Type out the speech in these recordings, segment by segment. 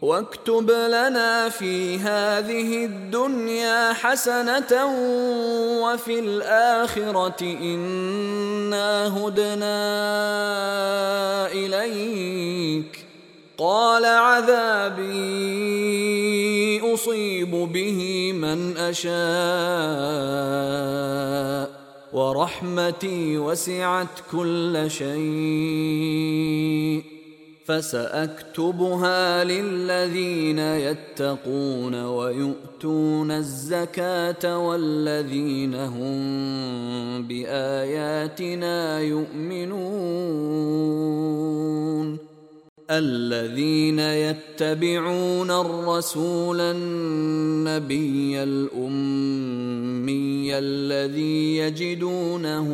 واكتب لنا في هذه الدنيا حسنة وفي الآخرة إنا هدنا إليك. قال عذابي أصيب به من أشاء ورحمتي وسعت كل شيء فسأكتبها للذين يتقون ويؤتون الزكاة والذين هم بآياتنا يؤمنون. الذين يتبعون الرسول النبي الأمي الذي يجدونه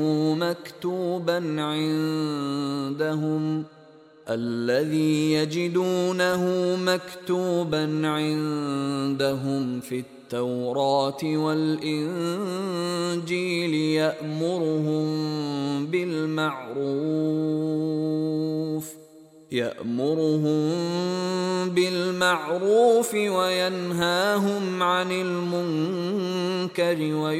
مكتوبا عندهم في التوراة والإنجيل يأمرهم بالمعروف وينهاهم عن المنكر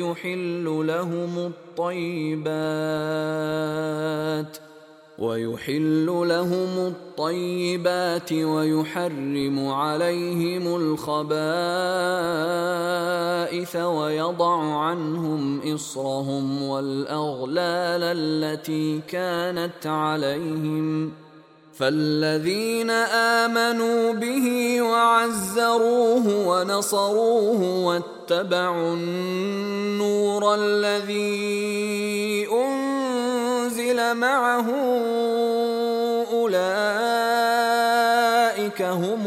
ويحل لهم الطيبات ويحرم عليهم الخبائث ويضع عنهم إصرهم والأغلال التي كانت عليهم. فالذين آمنوا به وعزروه ونصروه واتبعوا النور الذي أنزل معه أولئك هم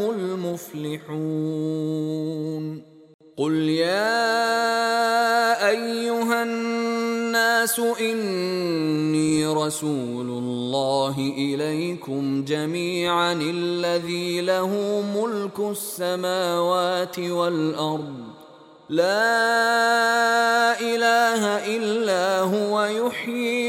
المفلحون. قل يا أيها الناس إني رسول الله إليكم جميعا الذي له ملك السماوات والأرض لا إله إلا هو يحيي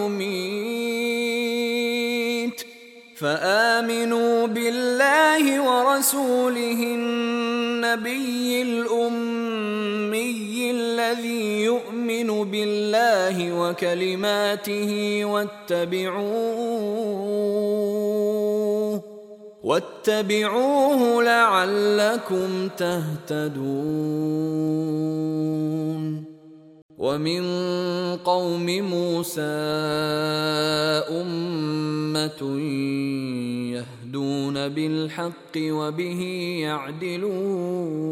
ويميت فآمنوا بالله ورسوله النبي الأمي الذي يؤمن بالله وكلماته واتبعوه لعلكم تهتدون. ومن قوم موسى أمة يهدون بالحق وبه يعدلون.